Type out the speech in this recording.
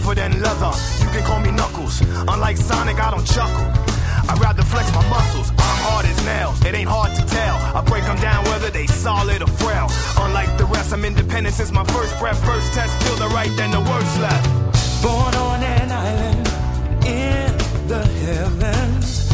tougher than leather. You can call me Knuckles. Unlike Sonic, I don't chuckle. I'd rather flex my muscles. I'm hard as nails. It ain't hard to tell. I break them down whether they solid or frail. Unlike the rest, I'm independent since my first breath. First test, feel the right, then the worst left. Born on an island in the heavens.